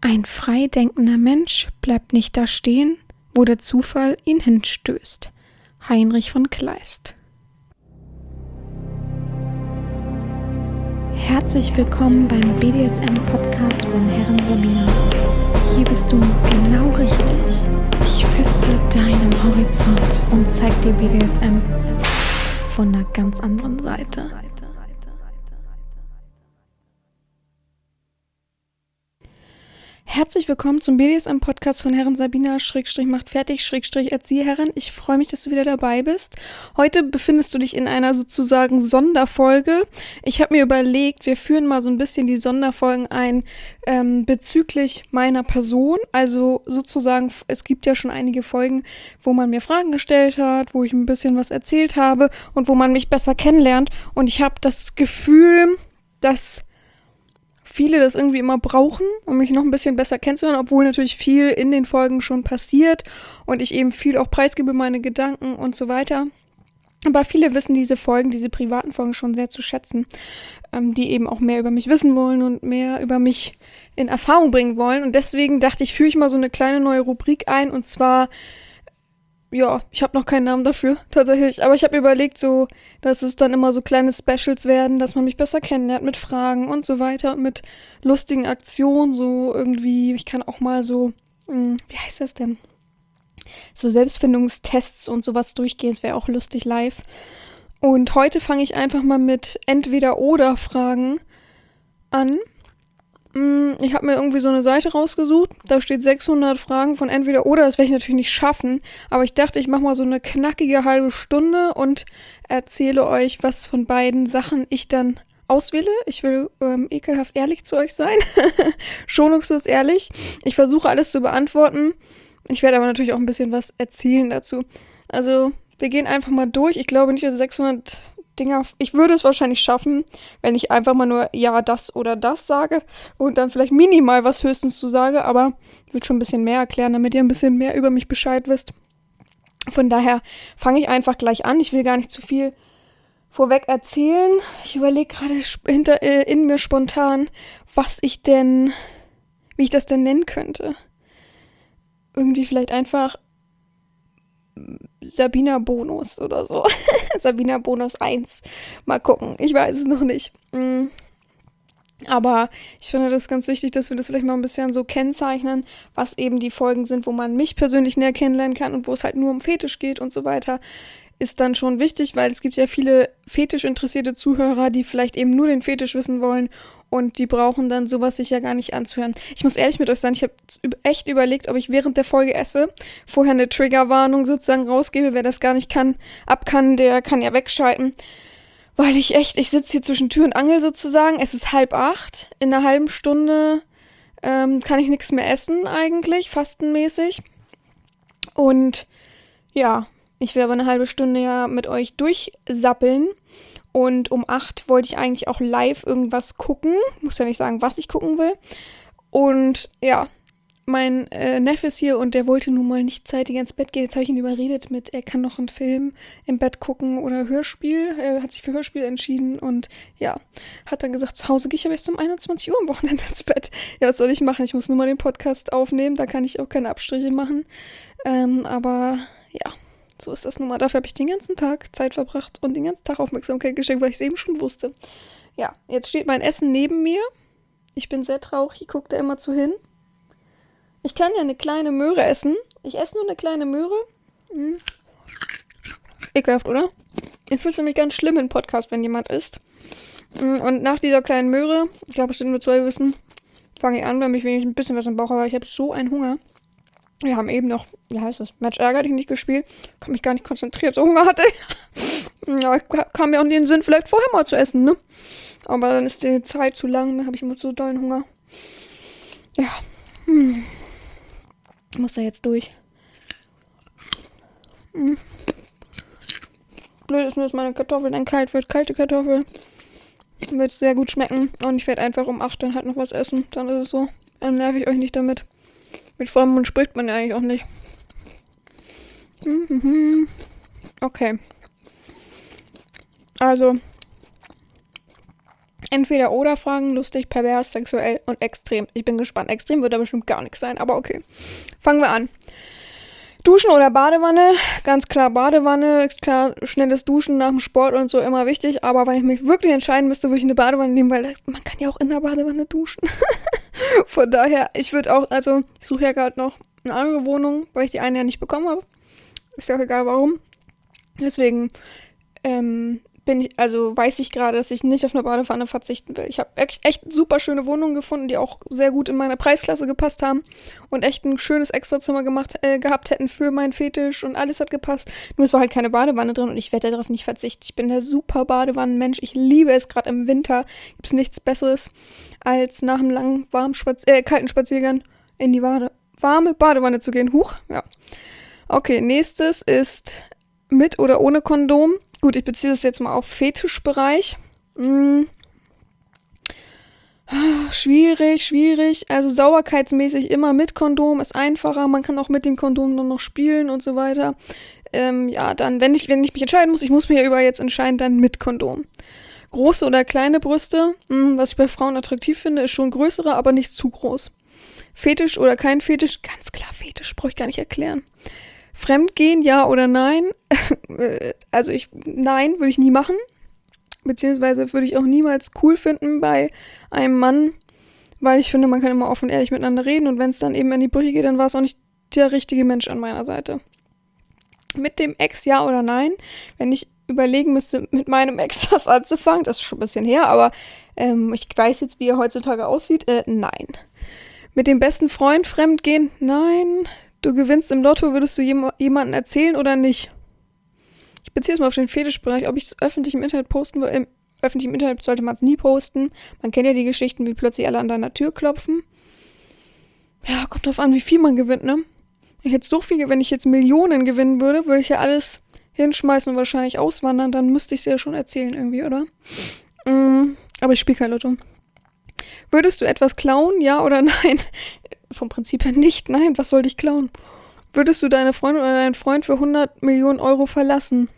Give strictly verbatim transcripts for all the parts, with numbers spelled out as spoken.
Ein frei denkender Mensch bleibt nicht da stehen, wo der Zufall ihn hinstößt. Heinrich von Kleist. Herzlich willkommen beim B D S M-Podcast von Herren Sabina. Hier bist du genau richtig. Ich feste deinen Horizont und zeig dir B D S M von einer ganz anderen Seite. Herzlich willkommen zum B D S M-Podcast von Herren Sabina, Schrägstrich macht fertig, Schrägstrich Erzieherin. Ich freue mich, dass du wieder dabei bist. Heute befindest du dich in einer sozusagen Sonderfolge. Ich habe mir überlegt, wir führen mal so ein bisschen die Sonderfolgen ein ähm, bezüglich meiner Person. Also sozusagen, es gibt ja schon einige Folgen, wo man mir Fragen gestellt hat, wo ich ein bisschen was erzählt habe und wo man mich besser kennenlernt. Und ich habe das Gefühl, dass viele das irgendwie immer brauchen, um mich noch ein bisschen besser kennenzulernen, obwohl natürlich viel in den Folgen schon passiert und ich eben viel auch preisgebe, meine Gedanken und so weiter. Aber viele wissen diese Folgen, diese privaten Folgen schon sehr zu schätzen, ähm, die eben auch mehr über mich wissen wollen und mehr über mich in Erfahrung bringen wollen. Und deswegen dachte ich, führe ich mal so eine kleine neue Rubrik ein, und zwar, ja, ich habe noch keinen Namen dafür, tatsächlich. Aber ich habe überlegt, so, dass es dann immer so kleine Specials werden, dass man mich besser kennenlernt mit Fragen und so weiter und mit lustigen Aktionen, so irgendwie, ich kann auch mal so, mh, wie heißt das denn? So Selbstfindungstests und sowas durchgehen, es wäre auch lustig live. Und heute fange ich einfach mal mit Entweder-Oder-Fragen an. Ich habe mir irgendwie so eine Seite rausgesucht, da steht sechshundert Fragen von entweder oder, das werde ich natürlich nicht schaffen, aber ich dachte, ich mache mal so eine knackige halbe Stunde und erzähle euch, was von beiden Sachen ich dann auswähle. Ich will ähm, ekelhaft ehrlich zu euch sein, schonungslos ehrlich. Ich versuche alles zu beantworten, ich werde aber natürlich auch ein bisschen was erzählen dazu. Also wir gehen einfach mal durch, ich glaube nicht, dass sechshundert Dinger, ich würde es wahrscheinlich schaffen, wenn ich einfach mal nur ja, das oder das sage und dann vielleicht minimal was höchstens zu sage, aber ich will schon ein bisschen mehr erklären, damit ihr ein bisschen mehr über mich Bescheid wisst. Von daher fange ich einfach gleich an. Ich will gar nicht zu viel vorweg erzählen. Ich überlege gerade hinter äh, in mir spontan, was ich denn, wie ich das denn nennen könnte. Irgendwie vielleicht einfach Sabina Bonus oder so. Sabina Bonus eins. Mal gucken. Ich weiß es noch nicht. Mhm. Aber ich finde das ganz wichtig, dass wir das vielleicht mal ein bisschen so kennzeichnen, was eben die Folgen sind, wo man mich persönlich näher kennenlernen kann und wo es halt nur um Fetisch geht und so weiter. Ist dann schon wichtig, weil es gibt ja viele fetischinteressierte Zuhörer, die vielleicht eben nur den Fetisch wissen wollen und die brauchen dann sowas sich ja gar nicht anzuhören. Ich muss ehrlich mit euch sein, ich habe echt überlegt, ob ich während der Folge esse, vorher eine Triggerwarnung sozusagen rausgebe. Wer das gar nicht kann, ab kann, der kann ja wegschalten. Weil ich echt, ich sitze hier zwischen Tür und Angel sozusagen, es ist halb acht, in einer halben Stunde ähm, kann ich nichts mehr essen eigentlich, fastenmäßig. Und ja, ich will aber eine halbe Stunde ja mit euch durchsappeln. Und um acht wollte ich eigentlich auch live irgendwas gucken. Muss ja nicht sagen, was ich gucken will. Und ja, mein äh, Neffe ist hier und der wollte nun mal nicht zeitig ins Bett gehen. Jetzt habe ich ihn überredet mit, er kann noch einen Film im Bett gucken oder Hörspiel. Er hat sich für Hörspiel entschieden und ja, hat dann gesagt, zu Hause gehe ich aber erst um einundzwanzig Uhr am Wochenende ins Bett. Ja, was soll ich machen? Ich muss nur mal den Podcast aufnehmen, da kann ich auch keine Abstriche machen. Ähm, aber ja, so ist das nun mal. Dafür habe ich den ganzen Tag Zeit verbracht und den ganzen Tag Aufmerksamkeit geschenkt, weil ich es eben schon wusste. Ja, jetzt steht mein Essen neben mir. Ich bin sehr traurig, ich gucke da immer zu hin. Ich kann ja eine kleine Möhre essen. Ich esse nur eine kleine Möhre. Hm. Ekelhaft, oder? Ich finde es nämlich ganz schlimm im Podcast, wenn jemand isst. Und nach dieser kleinen Möhre, ich glaube, bestimmt nur zwei wissen, fange ich an, weil mich wenigstens ein bisschen was im Bauch habe. Ich habe so einen Hunger. Wir haben eben noch, wie heißt das, Match ärgerlich nicht gespielt. Kann mich gar nicht konzentriert, so Hunger hatte ich. Ja, kam mir auch in den Sinn, vielleicht vorher mal zu essen, ne? Aber dann ist die Zeit zu lang, dann habe ich immer so dollen Hunger. Ja. Hm. Ich muss da jetzt durch. Hm. Blöd ist nur, dass meine Kartoffel dann kalt wird. Kalte Kartoffel. Wird sehr gut schmecken. Und ich werde einfach um acht dann halt noch was essen. Dann ist es so. Dann nerv ich euch nicht damit. Mit vollem Mund spricht man ja eigentlich auch nicht. Mhm. Okay. Also, Entweder oder Fragen, lustig, pervers, sexuell und extrem. Ich bin gespannt. Extrem wird da bestimmt gar nichts sein, aber okay. Fangen wir an. Duschen oder Badewanne? Ganz klar Badewanne. Ist klar, schnelles Duschen nach dem Sport und so immer wichtig. Aber wenn ich mich wirklich entscheiden müsste, würde ich eine Badewanne nehmen, weil man kann ja auch in der Badewanne duschen. Von daher, ich würde auch, also ich suche ja gerade noch eine andere Wohnung, weil ich die eine ja nicht bekommen habe. Ist ja auch egal warum. Deswegen, ähm, bin ich, also weiß ich gerade, dass ich nicht auf eine Badewanne verzichten will. Ich habe echt, echt super schöne Wohnungen gefunden, die auch sehr gut in meine Preisklasse gepasst haben und echt ein schönes Extrazimmer gemacht, äh, gehabt hätten für meinen Fetisch und alles hat gepasst. Nur es war halt keine Badewanne drin und ich werde darauf nicht verzichten. Ich bin der super Badewannenmensch. Ich liebe es, gerade im Winter gibt es nichts Besseres, als nach einem langen, warmen Spaz- äh, kalten Spaziergang in die Bade- warme Badewanne zu gehen. Huch, ja. Okay, nächstes ist mit oder ohne Kondom. Gut, ich beziehe das jetzt mal auf Fetischbereich. Hm. Schwierig, schwierig. Also sauberkeitsmäßig immer mit Kondom ist einfacher. Man kann auch mit dem Kondom dann noch spielen und so weiter. Ähm, ja, dann, wenn ich, wenn ich mich entscheiden muss, ich muss mich ja über jetzt entscheiden, dann mit Kondom. Große oder kleine Brüste, hm, was ich bei Frauen attraktiv finde, ist schon größere, aber nicht zu groß. Fetisch oder kein Fetisch, ganz klar Fetisch, brauche ich gar nicht erklären. Fremdgehen, ja oder nein? Also ich, nein, würde ich nie machen. Beziehungsweise würde ich auch niemals cool finden bei einem Mann, weil ich finde, man kann immer offen und ehrlich miteinander reden und wenn es dann eben in die Brüche geht, dann war es auch nicht der richtige Mensch an meiner Seite. Mit dem Ex, ja oder nein? Wenn ich überlegen müsste, mit meinem Ex was anzufangen, das ist schon ein bisschen her, aber ähm, ich weiß jetzt, wie er heutzutage aussieht, äh, nein. Mit dem besten Freund fremdgehen, nein. Du gewinnst im Lotto, würdest du jem- jemandem erzählen oder nicht? Ich beziehe es mal auf den Fetischbereich, ob ich es öffentlich im Internet posten will. Im öffentlichen Internet sollte man es nie posten. Man kennt ja die Geschichten, wie plötzlich alle an deiner Tür klopfen. Ja, kommt drauf an, wie viel man gewinnt, ne? Wenn ich jetzt so viel, wenn ich jetzt Millionen gewinnen würde, würde ich ja alles hinschmeißen und wahrscheinlich auswandern, dann müsste ich es ja schon erzählen irgendwie, oder? Mm, aber ich spiele kein Lotto. Würdest du etwas klauen, ja oder nein? Vom Prinzip her nicht, nein, was soll ich klauen? Würdest du deine Freundin oder deinen Freund für hundert Millionen Euro verlassen?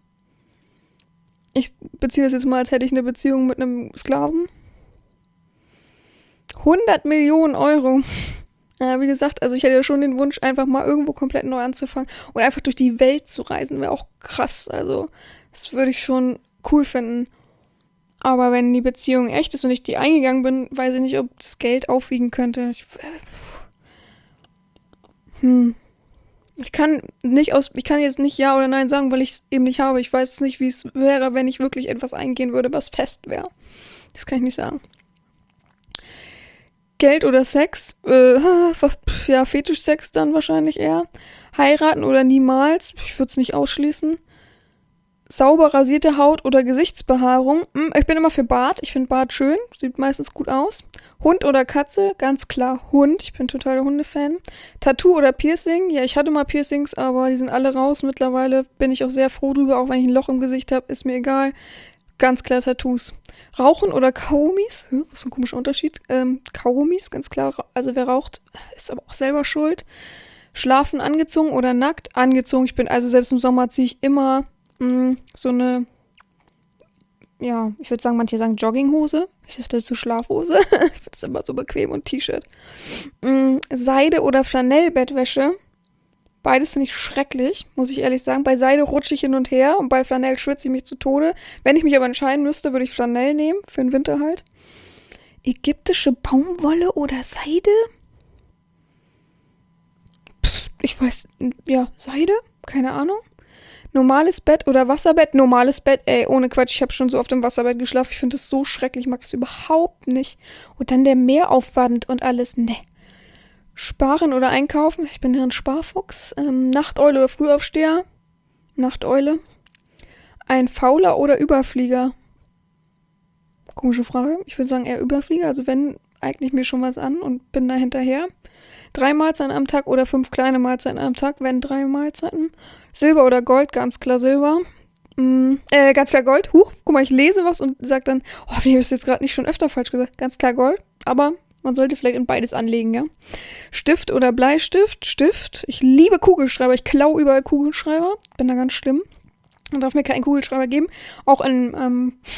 Ich beziehe das jetzt mal, als hätte ich eine Beziehung mit einem Sklaven. hundert Millionen Euro. Ja, wie gesagt, also ich hätte ja schon den Wunsch, einfach mal irgendwo komplett neu anzufangen und einfach durch die Welt zu reisen, wäre auch krass. Also, das würde ich schon cool finden. Aber wenn die Beziehung echt ist und ich die eingegangen bin, weiß ich nicht, ob das Geld aufwiegen könnte. Ich, hm. Ich kann nicht aus, ich kann jetzt nicht Ja oder Nein sagen, weil ich es eben nicht habe. Ich weiß nicht, wie es wäre, wenn ich wirklich etwas eingehen würde, was fest wäre. Das kann ich nicht sagen. Geld oder Sex? Äh, ja, Fetischsex dann wahrscheinlich eher. Heiraten oder niemals? Ich würde es nicht ausschließen. Sauber rasierte Haut oder Gesichtsbehaarung? Hm, ich bin immer für Bart. Ich finde Bart schön. Sieht meistens gut aus. Hund oder Katze? Ganz klar Hund. Ich bin total der Hundefan. Tattoo oder Piercing? Ja, ich hatte mal Piercings, aber die sind alle raus. Mittlerweile bin ich auch sehr froh drüber. Auch wenn ich ein Loch im Gesicht habe, ist mir egal. Ganz klar Tattoos. Rauchen oder Kaugummis? Hm, was ist ein komischer Unterschied. Ähm, Kaugummis, ganz klar. Also wer raucht, ist aber auch selber schuld. Schlafen angezogen oder nackt? Angezogen. Ich bin also selbst im Sommer ziehe ich immer mh, so eine, ja, ich würde sagen, manche sagen Jogginghose. Ich dachte dazu Schlafhose. Ich finde es immer so bequem und T-Shirt. Mh, Seide oder Flanellbettwäsche? Beides finde ich schrecklich, muss ich ehrlich sagen. Bei Seide rutsche ich hin und her und bei Flanell schwitze ich mich zu Tode. Wenn ich mich aber entscheiden müsste, würde ich Flanell nehmen, für den Winter halt. Ägyptische Baumwolle oder Seide? Pff, ich weiß, ja, Seide? Keine Ahnung. Normales Bett oder Wasserbett? Normales Bett, ey, ohne Quatsch. Ich habe schon so oft im Wasserbett geschlafen. Ich finde das so schrecklich, ich mag das überhaupt nicht. Und dann der Mehraufwand und alles, ne. Sparen oder einkaufen? Ich bin ja ein Sparfuchs. Ähm, Nachteule oder Frühaufsteher? Nachteule. Ein Fauler oder Überflieger? Komische Frage. Ich würde sagen eher Überflieger. Also wenn, eigne ich mir schon was an und bin da hinterher. Drei Mahlzeiten am Tag oder fünf kleine Mahlzeiten am Tag? Wenn drei Mahlzeiten. Silber oder Gold? Ganz klar Silber. Mm, äh, ganz klar Gold. Huch, guck mal, ich lese was und sag dann, oh, wie habe ich es jetzt gerade nicht schon öfter falsch gesagt? Ganz klar Gold. Aber man sollte vielleicht in beides anlegen, ja. Stift oder Bleistift? Stift. Ich liebe Kugelschreiber. Ich klaue überall Kugelschreiber. Bin da ganz schlimm. Man darf mir keinen Kugelschreiber geben. Auch in, ähm,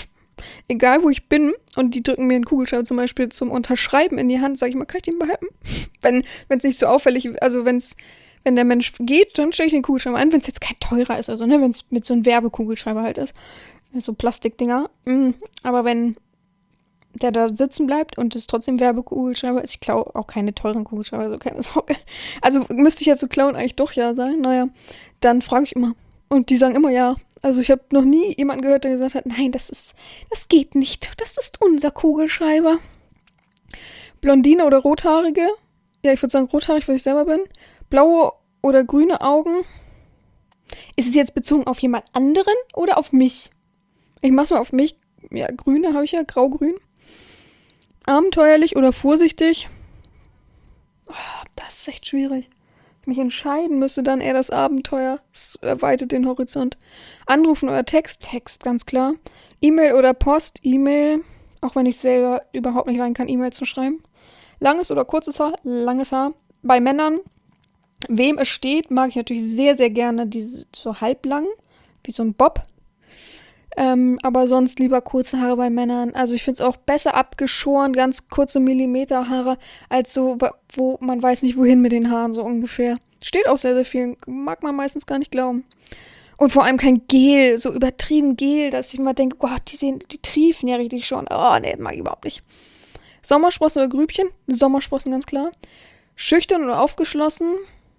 egal wo ich bin und die drücken mir einen Kugelschreiber zum Beispiel zum Unterschreiben in die Hand, sage ich mal, kann ich den behalten? Wenn es nicht so auffällig ist, also wenn's, wenn der Mensch geht, dann stelle ich den Kugelschreiber ein, wenn es jetzt kein teurer ist, also ne, wenn es mit so einem Werbekugelschreiber halt ist, so Plastikdinger. Aber wenn der da sitzen bleibt und es trotzdem Werbekugelschreiber ist, ich klaue auch keine teuren Kugelschreiber, also keine Sorge. Also müsste ich ja zu klauen eigentlich doch ja sein, naja, dann frage ich immer. Und die sagen immer ja. Also ich habe noch nie jemanden gehört, der gesagt hat, nein, das ist, das geht nicht, das ist unser Kugelschreiber. Blondine oder Rothaarige? Ja, ich würde sagen rothaarig, weil ich selber bin. Blaue oder grüne Augen? Ist es jetzt bezogen auf jemand anderen oder auf mich? Ich mach's mal auf mich. Ja, grüne habe ich ja, grau-grün. Abenteuerlich oder vorsichtig? Oh, das ist echt schwierig. Mich entscheiden müsste dann eher das Abenteuer. Es erweitert den Horizont. Anrufen oder Text? Text, ganz klar. E-Mail oder Post? E-Mail. Auch wenn ich selber überhaupt nicht rein kann, E-Mail zu schreiben. Langes oder kurzes Haar? Langes Haar. Bei Männern, wem es steht, mag ich natürlich sehr, sehr gerne diese so halblang, wie so ein Bob. Ähm, aber sonst lieber kurze Haare bei Männern. Also ich finde es auch besser abgeschoren, ganz kurze Millimeterhaare, als so, wo man weiß nicht wohin mit den Haaren, so ungefähr. Steht auch sehr, sehr viel. Mag man meistens gar nicht glauben. Und vor allem kein Gel, so übertrieben Gel, dass ich immer denke, Gott, die sehen, die triefen ja richtig schon. Oh, nee, mag ich überhaupt nicht. Sommersprossen oder Grübchen? Sommersprossen, ganz klar. Schüchtern oder aufgeschlossen?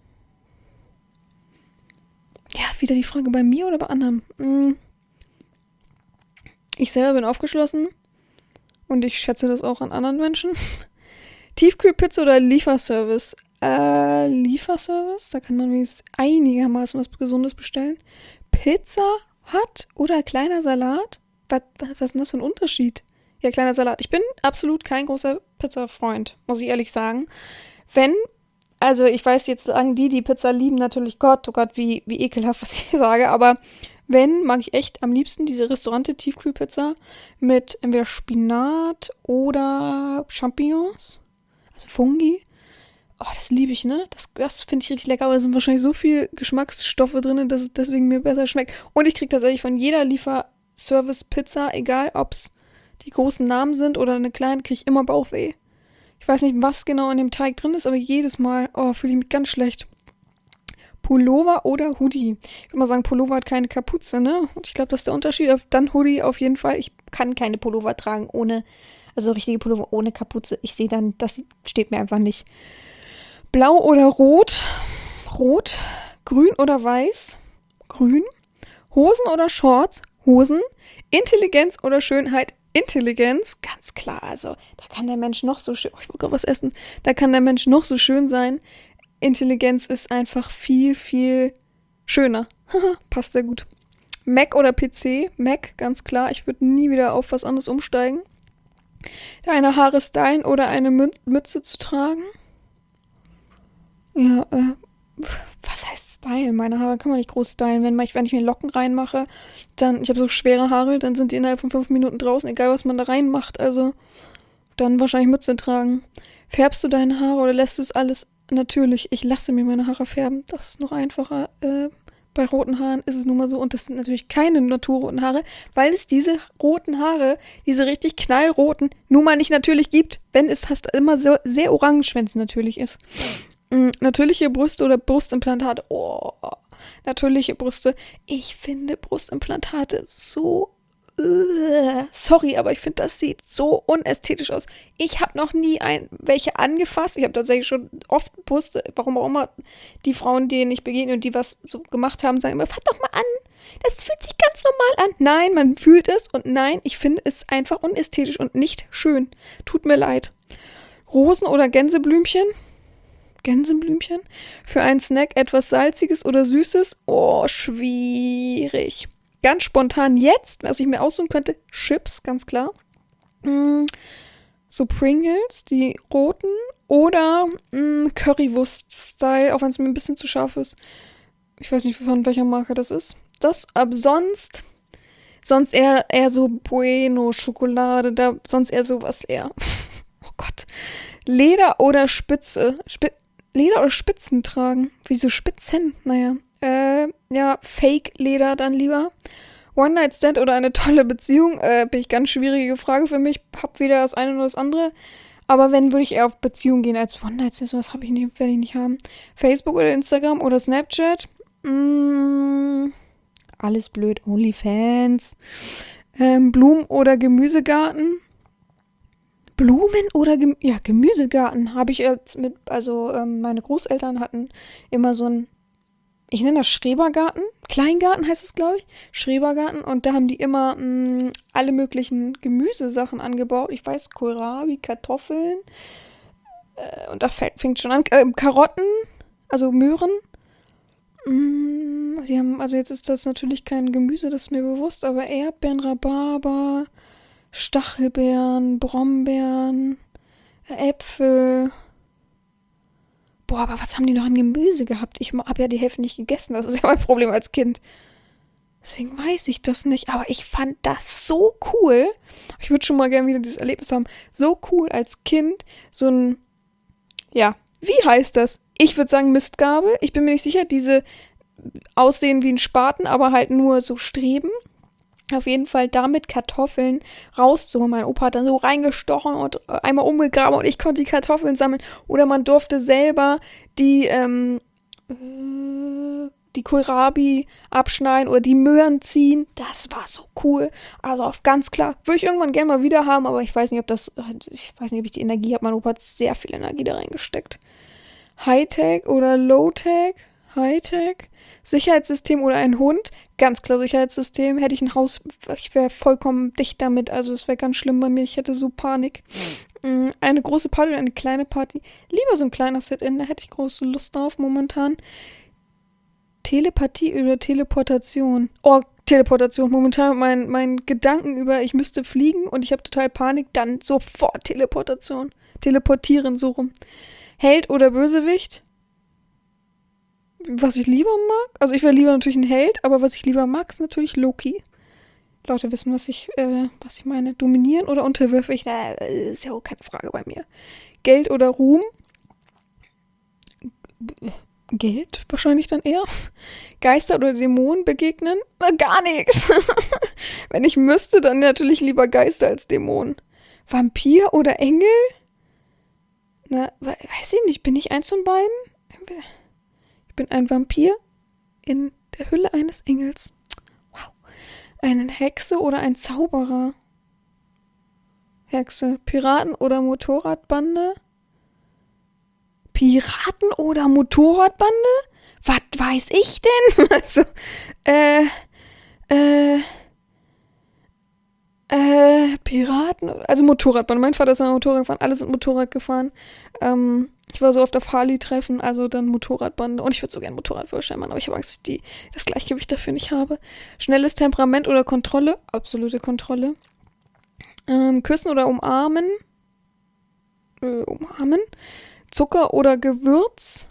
Ja, wieder die Frage, bei mir oder bei anderen? Hm. Ich selber bin aufgeschlossen und ich schätze das auch an anderen Menschen. Tiefkühlpizza oder Lieferservice? Äh, Lieferservice? Da kann man wenigstens einigermaßen was Gesundes bestellen. Pizza Hut oder kleiner Salat? Was, was, was ist denn das für ein Unterschied? Ja, kleiner Salat. Ich bin absolut kein großer Pizza-Freund, muss ich ehrlich sagen. Wenn, also ich weiß jetzt, sagen die, die Pizza lieben, natürlich Gott, oh Gott, wie, wie ekelhaft, was ich hier sage, aber wenn, mag ich echt am liebsten diese Restaurante-Tiefkühlpizza mit entweder Spinat oder Champignons, also Fungi. Oh, das liebe ich, ne? Das, das finde ich richtig lecker, aber es sind wahrscheinlich so viele Geschmacksstoffe drin, dass es deswegen mir besser schmeckt. Und ich kriege tatsächlich von jeder Lieferservice-Pizza, egal ob es die großen Namen sind oder eine kleine, kriege ich immer Bauchweh. Ich weiß nicht, was genau in dem Teig drin ist, aber jedes Mal, oh, fühle ich mich ganz schlecht. Pullover oder Hoodie? Ich würde mal sagen, Pullover hat keine Kapuze, ne? Und ich glaube, das ist der Unterschied. Dann Hoodie auf jeden Fall. Ich kann keine Pullover tragen ohne, also richtige Pullover ohne Kapuze. Ich sehe dann, das steht mir einfach nicht. Blau oder Rot? Rot. Grün oder Weiß? Grün. Hosen oder Shorts? Hosen. Intelligenz oder Schönheit? Intelligenz. Ganz klar, also da kann der Mensch noch so schön, oh, ich wollte gerade was essen, da kann der Mensch noch so schön sein. Intelligenz ist einfach viel, viel schöner. Passt sehr gut. Mac oder P C? Mac, ganz klar. Ich würde nie wieder auf was anderes umsteigen. Deine Haare stylen oder eine Mü- Mütze zu tragen? Ja, äh, was heißt stylen? Meine Haare kann man nicht groß stylen. Wenn ich, wenn ich mir Locken reinmache, dann, ich habe so schwere Haare, dann sind die innerhalb von fünf Minuten draußen, egal was man da reinmacht. Also, dann wahrscheinlich Mütze tragen. Färbst du deine Haare oder lässt du es alles natürlich? Ich lasse mir meine Haare färben. Das ist noch einfacher. Äh, bei roten Haaren ist es nun mal so. Und das sind natürlich keine naturroten Haare, weil es diese roten Haare, diese richtig knallroten, nun mal nicht natürlich gibt. Wenn es fast immer so, sehr orange, wenn es natürlich ist. Mhm, natürliche Brüste oder Brustimplantate. Oh, natürliche Brüste. Ich finde Brustimplantate so sorry, aber ich finde, das sieht so unästhetisch aus. Ich habe noch nie ein, welche angefasst. Ich habe tatsächlich schon oft Brüste, warum auch immer, die Frauen, denen ich begegne und die was so gemacht haben, sagen immer, fass doch mal an. Das fühlt sich ganz normal an. Nein, man fühlt es und nein, ich finde es einfach unästhetisch und nicht schön. Tut mir leid. Rosen oder Gänseblümchen? Gänseblümchen? Für einen Snack etwas Salziges oder Süßes? Oh, schwierig. Ganz spontan jetzt, was ich mir aussuchen könnte, Chips, ganz klar. Mm, so Pringles, die roten. Oder mm, Currywurst-Style, auch wenn es mir ein bisschen zu scharf ist. Ich weiß nicht, von welcher Marke das ist. Das, aber sonst, sonst eher, eher so Bueno-Schokolade, da, sonst eher sowas eher. Oh Gott. Leder oder Spitze? Spi- Leder oder Spitzen tragen? Wieso Spitzen? Naja. Äh, ja, Fake-Leder dann lieber. One-Night-Stand oder eine tolle Beziehung, äh, bin ich ganz schwierige Frage für mich. Hab weder das eine noch das andere. Aber wenn, würde ich eher auf Beziehung gehen als One-Night-Stand. So was habe ich nicht, werde ich nicht haben. Facebook oder Instagram oder Snapchat? Mm, alles blöd. OnlyFans. Ähm, Blumen- oder Gemüsegarten? Blumen oder Gem ja, Gemüsegarten habe ich jetzt mit, also ähm, meine Großeltern hatten immer so ein, ich nenne das Schrebergarten, Kleingarten heißt es, glaube ich, Schrebergarten, und da haben die immer mh, alle möglichen Gemüsesachen angebaut. Ich weiß, Kohlrabi, Kartoffeln, äh, und da fängt, fängt schon an, äh, Karotten, also Möhren. Mh, die haben, also jetzt ist das natürlich kein Gemüse, das ist mir bewusst, aber Erdbeeren, Rhabarber, Stachelbeeren, Brombeeren, Äpfel. Boah, aber was haben die noch an Gemüse gehabt? Ich habe ja die Hälfte nicht gegessen. Das ist ja mein Problem als Kind. Deswegen weiß ich das nicht. Aber ich fand das so cool. Ich würde schon mal gerne wieder dieses Erlebnis haben. So cool als Kind. So ein, ja, wie heißt das? Ich würde sagen Mistgabel. Ich bin mir nicht sicher. Diese aussehen wie ein Spaten, aber halt nur so Streben. Auf jeden Fall damit Kartoffeln rauszuholen. Mein Opa hat dann so reingestochen und einmal umgegraben und ich konnte die Kartoffeln sammeln. Oder man durfte selber die, ähm, äh, die Kohlrabi abschneiden oder die Möhren ziehen. Das war so cool. Also auf ganz klar. Würde ich irgendwann gerne mal wieder haben, aber ich weiß nicht, ob das, ich weiß nicht, ob ich die Energie habe. Mein Opa hat sehr viel Energie da reingesteckt. Hightech oder Lowtech? Hightech? Sicherheitssystem oder ein Hund? Ganz klar Sicherheitssystem. Hätte ich ein Haus, ich wäre vollkommen dicht damit. Also es wäre ganz schlimm bei mir. Ich hätte so Panik. Eine große Party oder eine kleine Party? Lieber so ein kleiner Sit-In. Da hätte ich große Lust drauf momentan. Telepathie oder Teleportation? Oh, Teleportation. Momentan mein, mein Gedanken über, ich müsste fliegen und ich habe total Panik. Dann sofort Teleportation. Teleportieren, so rum. Held oder Bösewicht? Was ich lieber mag? Also ich wäre lieber natürlich ein Held, aber was ich lieber mag, ist natürlich Loki. Leute wissen, was ich, äh, was ich meine. Dominieren oder unterwürfig? Äh, ist ja auch keine Frage bei mir. Geld oder Ruhm? Geld wahrscheinlich dann eher. Geister oder Dämonen begegnen? Äh, gar nichts. Wenn ich müsste, dann natürlich lieber Geister als Dämonen. Vampir oder Engel? Na, weiß ich nicht. Bin ich eins von beiden? Ich bin ein Vampir in der Hülle eines Engels. Wow. Eine Hexe oder ein Zauberer? Hexe. Piraten oder Motorradbande? Piraten oder Motorradbande? Was weiß ich denn? Also, äh, äh, äh, Piraten, also Motorradbande. Mein Vater ist mal Motorrad gefahren, alle sind Motorrad gefahren. Ähm, ich war so oft auf Harley-Treffen, also dann Motorradbande. Und ich würde so gerne Motorradführerschein machen, aber ich habe Angst, dass ich die, das Gleichgewicht dafür nicht habe. Schnelles Temperament oder Kontrolle? Absolute Kontrolle. Ähm, küssen oder umarmen? Äh, umarmen. Zucker oder Gewürz?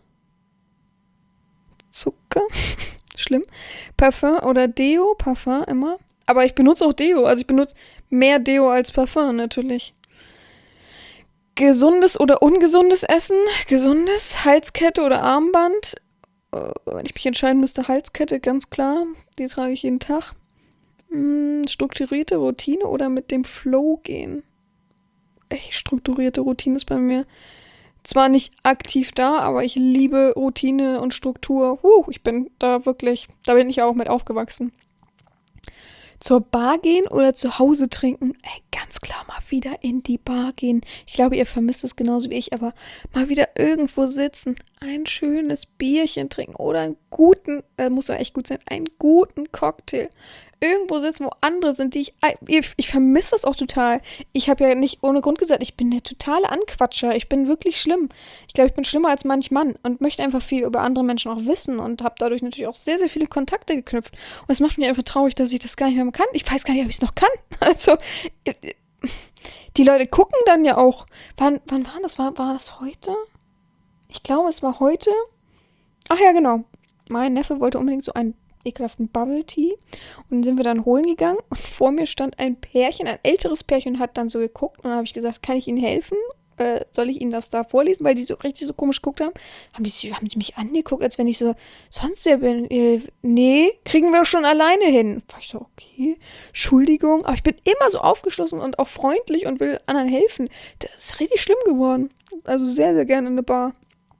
Zucker? Schlimm. Parfum oder Deo? Parfum immer. Aber ich benutze auch Deo. Also ich benutze mehr Deo als Parfum natürlich. Gesundes oder ungesundes Essen? Gesundes. Halskette oder Armband? Äh, wenn ich mich entscheiden müsste, Halskette, ganz klar. Die trage ich jeden Tag. Hm, strukturierte Routine oder mit dem Flow gehen? Echt, strukturierte Routine ist bei mir zwar nicht aktiv da, aber ich liebe Routine und Struktur. Huh, ich bin da wirklich, da bin ich auch mit aufgewachsen. Zur Bar gehen oder zu Hause trinken? Ey, ganz klar mal wieder in die Bar gehen. Ich glaube, ihr vermisst es genauso wie ich, aber mal wieder irgendwo sitzen, ein schönes Bierchen trinken oder einen guten, äh, muss ja echt gut sein, einen guten Cocktail. Irgendwo sitzen, wo andere sind, die ich, ich, ich vermisse das auch total. Ich habe ja nicht ohne Grund gesagt, ich bin der totale Anquatscher. Ich bin wirklich schlimm. Ich glaube, ich bin schlimmer als manch Mann und möchte einfach viel über andere Menschen auch wissen und habe dadurch natürlich auch sehr, sehr viele Kontakte geknüpft. Und es macht mich einfach traurig, dass ich das gar nicht mehr kann. Ich weiß gar nicht, ob ich es noch kann. Also, die Leute gucken dann ja auch. Wann, wann war das? War, war das heute? Ich glaube, es war heute. Ach ja, genau. Mein Neffe wollte unbedingt so einen ekelhaften Bubble Tea. Und dann sind wir dann holen gegangen und vor mir stand ein Pärchen, ein älteres Pärchen und hat dann so geguckt und dann habe ich gesagt, kann ich Ihnen helfen? Äh, äh, soll ich Ihnen das da vorlesen? Weil die so richtig so komisch geguckt haben. Haben die, haben die mich angeguckt, als wenn ich so sonst wer bin. Äh, nee, kriegen wir schon alleine hin. War ich so, okay, Entschuldigung. Aber ich bin immer so aufgeschlossen und auch freundlich und will anderen helfen. Das ist richtig schlimm geworden. Also sehr, sehr gerne in eine Bar.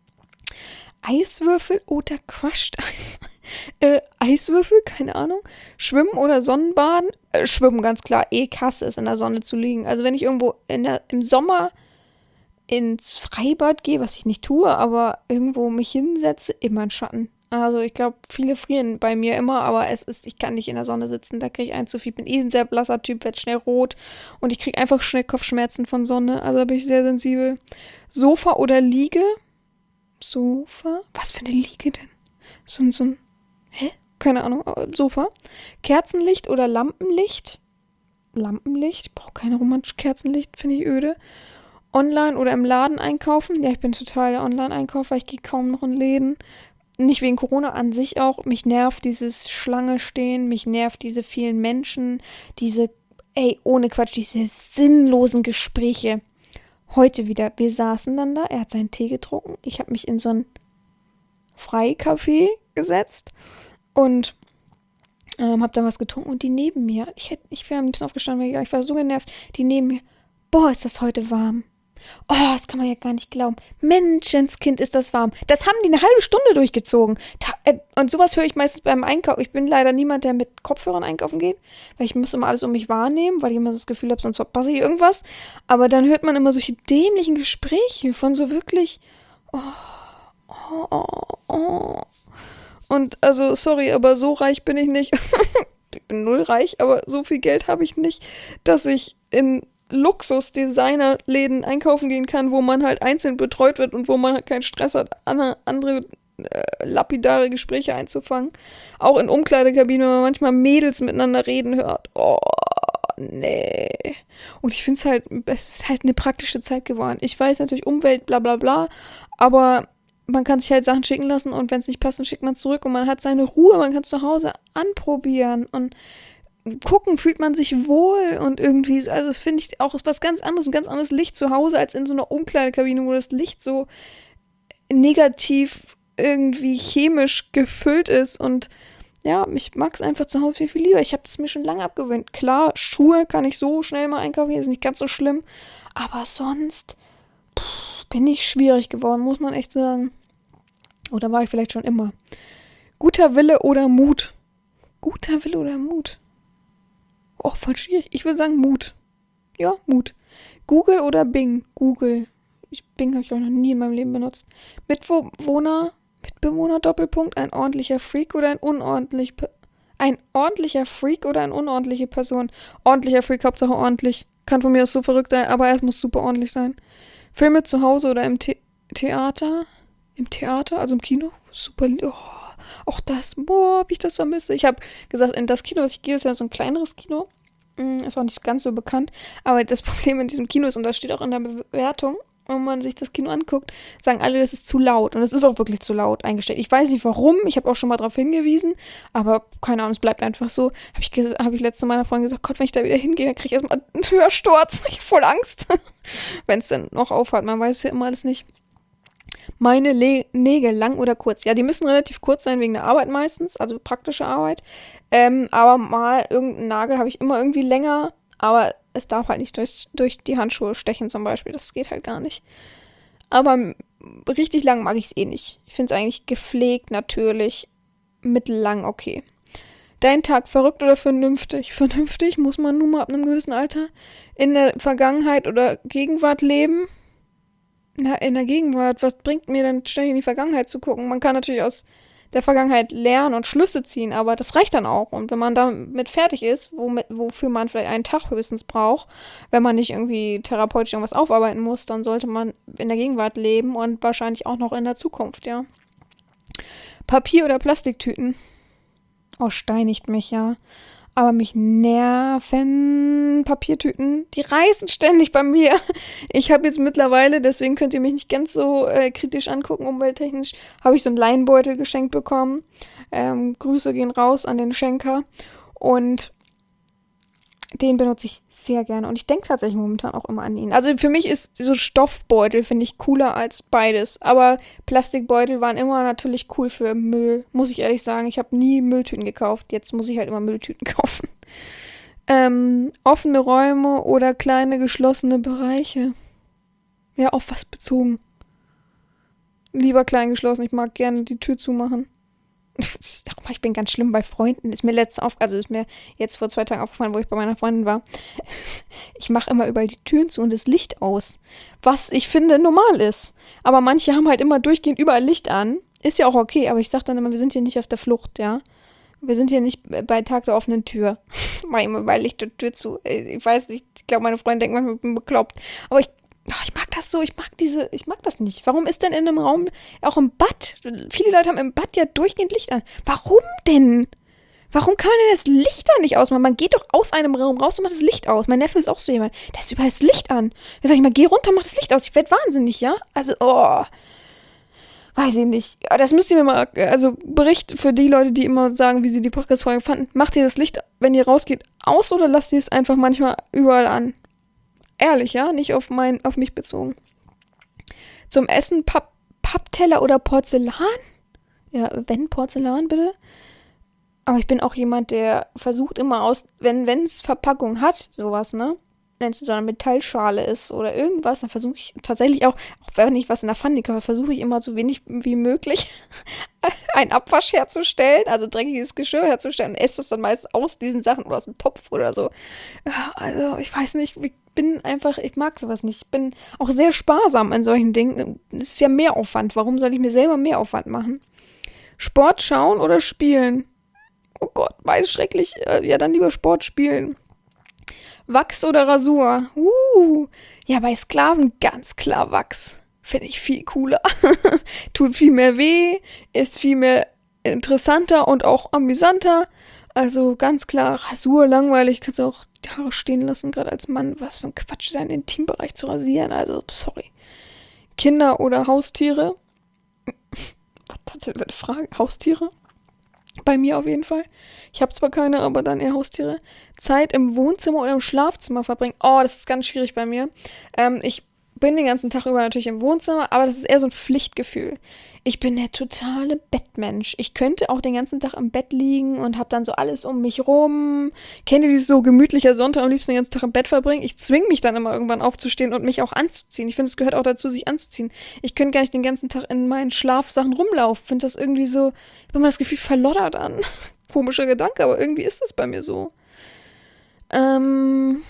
Eiswürfel oder Crushed Eis? äh, Eiswürfel, keine Ahnung. Schwimmen oder Sonnenbaden? Äh, schwimmen, ganz klar. Eh Kasse ist in der Sonne zu liegen. Also wenn ich irgendwo in der, im Sommer ins Freibad gehe, was ich nicht tue, aber irgendwo mich hinsetze, immer in Schatten. Also ich glaube, viele frieren bei mir immer, aber es ist, ich kann nicht in der Sonne sitzen, da kriege ich einen zu viel. Ich bin eh ein sehr blasser Typ, werde schnell rot und ich kriege einfach schnell Kopfschmerzen von Sonne. Also da bin ich sehr sensibel. Sofa oder Liege? Sofa? Was für eine Liege denn? So ein, so ein, hä? Keine Ahnung, aber Sofa. Kerzenlicht oder Lampenlicht? Lampenlicht? Ich brauche keine romantische Kerzenlicht, finde ich öde. Online oder im Laden einkaufen? Ja, ich bin total der Online-Einkäufer, ich gehe kaum noch in Läden. Nicht wegen Corona an sich auch. Mich nervt dieses Schlange stehen, mich nervt diese vielen Menschen, diese, ey, ohne Quatsch, diese sinnlosen Gespräche. Heute wieder, wir saßen dann da, er hat seinen Tee getrunken, ich habe mich in so ein Freicafé gesetzt und ähm, habe dann was getrunken und die neben mir, ich, hätte, ich wäre am liebsten aufgestanden, weil ich war so genervt, die neben mir, boah, ist das heute warm. Oh, das kann man ja gar nicht glauben. Menschenskind, ist das warm. Das haben die eine halbe Stunde durchgezogen. Ta- äh, und sowas höre ich meistens beim Einkaufen. Ich bin leider niemand, der mit Kopfhörern einkaufen geht, weil ich muss immer alles um mich wahrnehmen, weil ich immer das Gefühl habe, sonst verpasse ich irgendwas. Aber dann hört man immer solche dämlichen Gespräche von so wirklich oh, oh, oh, oh. Und also, sorry, aber so reich bin ich nicht. Ich bin null reich, aber so viel Geld habe ich nicht, dass ich in Luxus-Designer-Läden einkaufen gehen kann, wo man halt einzeln betreut wird und wo man halt keinen Stress hat, andere äh, lapidare Gespräche einzufangen. Auch in Umkleidekabinen, wenn man manchmal Mädels miteinander reden hört. Oh, nee. Und ich finde es halt, es ist halt eine praktische Zeit geworden. Ich weiß natürlich Umwelt, bla bla bla, aber man kann sich halt Sachen schicken lassen und wenn es nicht passt, dann schickt man es zurück und man hat seine Ruhe, man kann es zu Hause anprobieren und gucken, fühlt man sich wohl und irgendwie, also das finde ich auch, ist was ganz anderes, ein ganz anderes Licht zu Hause als in so einer Umkleidekabine, wo das Licht so negativ irgendwie chemisch gefüllt ist und ja, ich mag es einfach zu Hause viel, viel lieber. Ich habe das mir schon lange abgewöhnt. Klar, Schuhe kann ich so schnell mal einkaufen, ist nicht ganz so schlimm, aber sonst pff, bin ich schwierig geworden, muss man echt sagen. Oder war ich vielleicht schon immer. Guter Wille oder Mut? Guter Wille oder Mut? Oh, voll schwierig. Ich würde sagen Mut. Ja, Mut. Google oder Bing? Google. Ich, Bing habe ich auch noch nie in meinem Leben benutzt. Mitbewohner, Mitbewohner, Doppelpunkt, ein ordentlicher Freak oder ein unordentlich, ein ordentlicher Freak oder eine unordentliche Person? Ordentlicher Freak, Hauptsache ordentlich. Kann von mir aus so verrückt sein, aber es muss super ordentlich sein. Filme zu Hause oder im The- Theater? Im Theater, also im Kino? Super, oh. Auch das, boah, wie ich das vermisse. Ich habe gesagt, in das Kino, was ich gehe, ist ja so ein kleineres Kino. Ist auch nicht ganz so bekannt. Aber das Problem in diesem Kino ist, und das steht auch in der Bewertung, wenn man sich das Kino anguckt, sagen alle, das ist zu laut. Und es ist auch wirklich zu laut eingestellt. Ich weiß nicht warum, ich habe auch schon mal darauf hingewiesen, aber keine Ahnung, es bleibt einfach so. Habe ich, ges- hab ich letzte Mal meiner Freundin gesagt, Gott, wenn ich da wieder hingehe, dann kriege ich erstmal einen Hörsturz. Ich habe voll Angst. Wenn es dann noch aufhat, man weiß ja immer alles nicht. Meine Le- Nägel, lang oder kurz? Ja, die müssen relativ kurz sein wegen der Arbeit meistens, also praktische Arbeit. Ähm, aber mal irgendeinen Nagel habe ich immer irgendwie länger, aber es darf halt nicht durch, durch die Handschuhe stechen zum Beispiel. Das geht halt gar nicht. Aber m- richtig lang mag ich es eh nicht. Ich finde es eigentlich gepflegt, natürlich, mittellang okay. Dein Tag verrückt oder vernünftig? Vernünftig muss man nun mal ab einem gewissen Alter in der Vergangenheit oder Gegenwart leben. Na, in der Gegenwart, was bringt mir denn ständig in die Vergangenheit zu gucken? Man kann natürlich aus der Vergangenheit lernen und Schlüsse ziehen, aber das reicht dann auch. Und wenn man damit fertig ist, womit, wofür man vielleicht einen Tag höchstens braucht, wenn man nicht irgendwie therapeutisch irgendwas aufarbeiten muss, dann sollte man in der Gegenwart leben und wahrscheinlich auch noch in der Zukunft, ja. Papier- oder Plastiktüten? Oh, steinigt mich, ja. Aber mich nerven Papiertüten. Die reißen ständig bei mir. Ich habe jetzt mittlerweile, deswegen könnt ihr mich nicht ganz so äh, kritisch angucken, umwelttechnisch, habe ich so einen Leinenbeutel geschenkt bekommen. Ähm, Grüße gehen raus an den Schenker. Und Den benutze ich sehr gerne und ich denke tatsächlich momentan auch immer an ihn. Also für mich ist so Stoffbeutel, finde ich, cooler als beides. Aber Plastikbeutel waren immer natürlich cool für Müll, muss ich ehrlich sagen. Ich habe nie Mülltüten gekauft. Jetzt muss ich halt immer Mülltüten kaufen. Ähm, offene Räume oder kleine geschlossene Bereiche. Ja, auf was bezogen? Lieber klein geschlossen. Ich mag gerne die Tür zumachen. Ich bin ganz schlimm bei Freunden. Ist mir letztens auf, also ist mir jetzt vor zwei Tagen aufgefallen, wo ich bei meiner Freundin war. Ich mache immer überall die Türen zu und das Licht aus. Was ich finde normal ist. Aber manche haben halt immer durchgehend überall Licht an. Ist ja auch okay, aber ich sage dann immer, wir sind hier nicht auf der Flucht, ja. Wir sind hier nicht bei Tag der offenen Tür. Mach immer überall Licht und Tür zu. Ich weiß nicht, ich glaube, meine Freundin denkt manchmal, ich bin bekloppt. Aber ich Oh, ich mag das so, ich mag diese, ich mag das nicht. Warum ist denn in einem Raum, auch im Bad, viele Leute haben im Bad ja durchgehend Licht an. Warum denn? Warum kann man denn das Licht da nicht ausmachen? Man geht doch aus einem Raum raus und macht das Licht aus. Mein Neffe ist auch so jemand, der ist überall das Licht an. Da sag ich mal, geh runter, mach das Licht aus. Ich werd wahnsinnig, ja? Also, oh, weiß ich nicht. Das müsst ihr mir mal, also Bericht für die Leute, die immer sagen, wie sie die Podcast-Folge fanden. Macht ihr das Licht, wenn ihr rausgeht, aus oder lasst ihr es einfach manchmal überall an? Ehrlich, ja? Nicht auf, mein, auf mich bezogen. Zum Essen Papp, Pappteller oder Porzellan? Ja, wenn Porzellan, bitte. Aber ich bin auch jemand, der versucht immer aus, wenn es Verpackung hat, sowas, ne? Wenn es so eine Metallschale ist oder irgendwas, dann versuche ich tatsächlich auch, auch wenn ich was in der Pfanne kaufe, versuche ich immer so wenig wie möglich einen Abwasch herzustellen, also dreckiges Geschirr herzustellen und esse das dann meist aus diesen Sachen oder aus dem Topf oder so. Ja, also ich weiß nicht, ich bin einfach, ich mag sowas nicht. Ich bin auch sehr sparsam an solchen Dingen. Das ist ja Mehraufwand. Warum soll ich mir selber Mehraufwand machen? Sport schauen oder spielen? Oh Gott, beides schrecklich. Ja, dann lieber Sport spielen. Wachs oder Rasur? Uh, ja, bei Sklaven ganz klar Wachs. Finde ich viel cooler. Tut viel mehr weh, ist viel mehr interessanter und auch amüsanter. Also ganz klar, Rasur, langweilig, kannst du auch die Haare stehen lassen, gerade als Mann. Was für ein Quatsch, seinen Intimbereich zu rasieren. Also, sorry. Kinder oder Haustiere? Was ist das für eine Frage? Haustiere? Bei mir auf jeden Fall. Ich habe zwar keine, aber dann eher Haustiere. Zeit im Wohnzimmer oder im Schlafzimmer verbringen. Oh, das ist ganz schwierig bei mir. Ähm, ich bin den ganzen Tag über natürlich im Wohnzimmer, aber das ist eher so ein Pflichtgefühl. Ich bin der totale Bettmensch. Ich könnte auch den ganzen Tag im Bett liegen und habe dann so alles um mich rum. Kennt ihr dieses so gemütlicher Sonntag am liebsten den ganzen Tag im Bett verbringen? Ich zwinge mich dann immer irgendwann aufzustehen und mich auch anzuziehen. Ich finde, es gehört auch dazu, sich anzuziehen. Ich könnte gar nicht den ganzen Tag in meinen Schlafsachen rumlaufen. Ich finde das irgendwie so, ich habe immer das Gefühl, verloddert an. Komischer Gedanke, aber irgendwie ist das bei mir so. Ähm...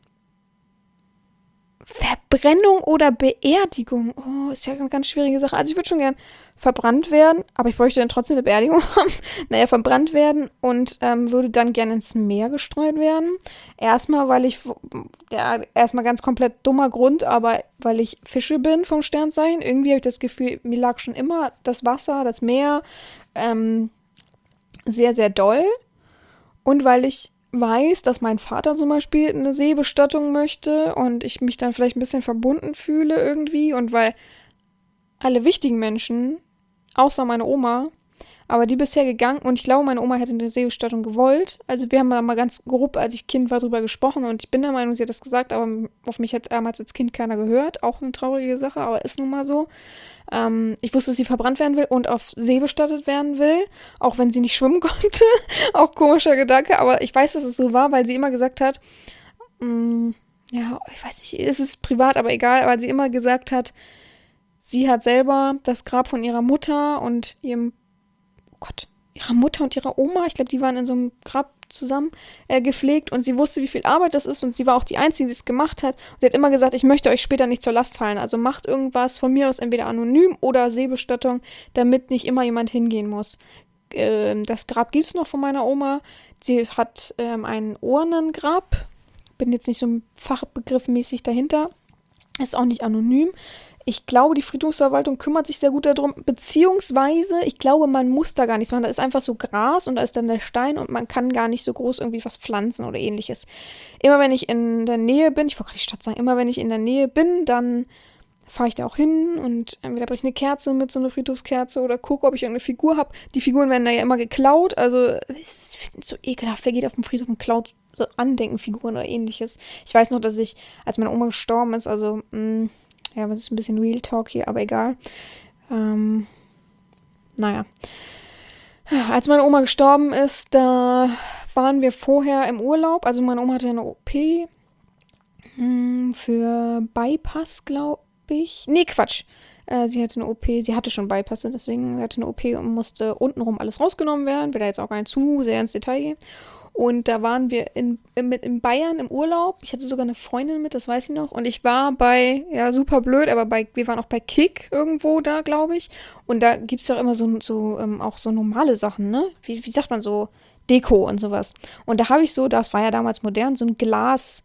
Verbrennung oder Beerdigung? Oh, ist ja eine ganz schwierige Sache. Also ich würde schon gern verbrannt werden, aber ich bräuchte dann trotzdem eine Beerdigung haben. Naja, verbrannt werden und ähm, würde dann gerne ins Meer gestreut werden. Erstmal, weil ich, ja, erstmal ganz komplett dummer Grund, aber weil ich Fische bin vom Sternzeichen. Irgendwie habe ich das Gefühl, mir lag schon immer das Wasser, das Meer ähm, sehr, sehr doll. Und weil ich weiß, dass mein Vater zum Beispiel eine Seebestattung möchte und ich mich dann vielleicht ein bisschen verbunden fühle irgendwie und weil alle wichtigen Menschen, außer meine Oma, aber die bisher gegangen und ich glaube, meine Oma hätte eine Seebestattung gewollt. Also wir haben da mal ganz grob, als ich Kind war, drüber gesprochen und ich bin der Meinung, sie hat das gesagt, aber auf mich hat damals als Kind keiner gehört. Auch eine traurige Sache, aber ist nun mal so. Ähm, ich wusste, dass sie verbrannt werden will und auf See bestattet werden will, auch wenn sie nicht schwimmen konnte. Auch komischer Gedanke, aber ich weiß, dass es so war, weil sie immer gesagt hat, mh, ja, ich weiß nicht, es ist privat, aber egal, weil sie immer gesagt hat, sie hat selber das Grab von ihrer Mutter und ihrem Oh Gott, ihrer Mutter und ihrer Oma, ich glaube, die waren in so einem Grab zusammen äh, gepflegt und sie wusste, wie viel Arbeit das ist und sie war auch die Einzige, die es gemacht hat. Und sie hat immer gesagt, ich möchte euch später nicht zur Last fallen. Also macht irgendwas von mir aus entweder anonym oder Seebestattung, damit nicht immer jemand hingehen muss. Ähm, das Grab gibt es noch von meiner Oma. Sie hat ähm, ein Urnengrab. Bin jetzt nicht so fachbegriffmäßig dahinter. Ist auch nicht anonym. Ich glaube, die Friedhofsverwaltung kümmert sich sehr gut darum, beziehungsweise, ich glaube, man muss da gar nichts machen. Da ist einfach so Gras und da ist dann der Stein und man kann gar nicht so groß irgendwie was pflanzen oder ähnliches. Immer wenn ich in der Nähe bin, ich wollte gerade die Stadt sagen, immer wenn ich in der Nähe bin, dann fahre ich da auch hin und entweder bringe ich eine Kerze mit, so eine Friedhofskerze oder gucke, ob ich irgendeine Figur habe. Die Figuren werden da ja immer geklaut, also es ist so ekelhaft, wer geht auf dem Friedhof und klaut so Andenkenfiguren oder ähnliches. Ich weiß noch, dass ich, als meine Oma gestorben ist, also, mh, ja, das ist ein bisschen Real Talk hier, aber egal. Ähm, naja. Als meine Oma gestorben ist, da waren wir vorher im Urlaub. Also meine Oma hatte eine O P mh, für Bypass, glaube ich. Nee, Quatsch. Äh, sie hatte eine O P, sie hatte schon Bypass, deswegen hatte eine O P und musste untenrum alles rausgenommen werden. Will da jetzt auch gar nicht zu sehr ins Detail gehen. Und da waren wir in, in, in Bayern im Urlaub. Ich hatte sogar eine Freundin mit, das weiß ich noch. Und ich war bei, ja, super blöd, aber bei, wir waren auch bei Kick irgendwo da, glaube ich. Und da gibt es doch immer so, so ähm, auch so normale Sachen, ne? Wie, wie sagt man so? Deko und sowas. Und da habe ich so, das war ja damals modern, so ein Glas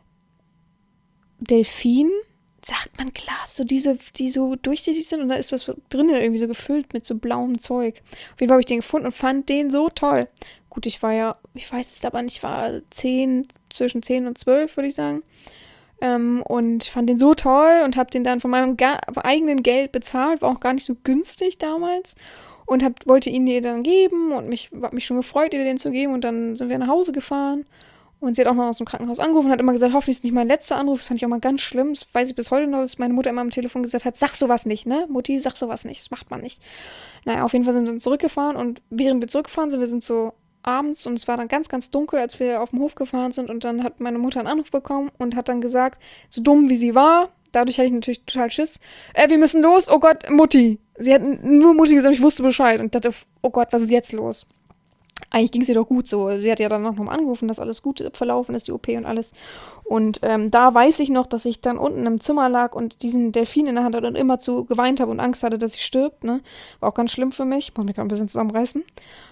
Delfin. Sagt man Glas, so diese, die so durchsichtig sind und da ist was drin, irgendwie so gefüllt mit so blauem Zeug. Auf jeden Fall habe ich den gefunden und fand den so toll. Gut, ich war ja, ich weiß es aber nicht, ich war zehn, zwischen zehn und zwölf, würde ich sagen. Ähm, und fand den so toll und habe den dann von meinem ga- eigenen Geld bezahlt, war auch gar nicht so günstig damals. Und hab, wollte ihn ihr dann geben und mich habe mich schon gefreut, ihr den zu geben. Und dann sind wir nach Hause gefahren. Und sie hat auch noch aus dem Krankenhaus angerufen und hat immer gesagt, hoffentlich ist nicht mein letzter Anruf. Das fand ich auch mal ganz schlimm. Das weiß ich bis heute noch, dass meine Mutter immer am Telefon gesagt hat, sag sowas nicht, ne? Mutti, sag sowas nicht. Das macht man nicht. Naja, auf jeden Fall sind wir dann zurückgefahren. Und während wir zurückgefahren sind, wir sind so abends und es war dann ganz, ganz dunkel, als wir auf dem Hof gefahren sind. Und dann hat meine Mutter einen Anruf bekommen und hat dann gesagt, so dumm wie sie war, dadurch hatte ich natürlich total Schiss, äh, wir müssen los, oh Gott, Mutti. Sie hat nur Mutti gesagt, ich wusste Bescheid. Und dachte, oh Gott, was ist jetzt los? Eigentlich ging es ihr doch gut so. Sie hat ja dann noch mal angerufen, dass alles gut verlaufen ist, die O P und alles. Und ähm, da weiß ich noch, dass ich dann unten im Zimmer lag und diesen Delfin in der Hand hatte und immer zu geweint habe und Angst hatte, dass sie stirbt. Ne? War auch ganz schlimm für mich. Ich muss mich gerade ein bisschen zusammenreißen.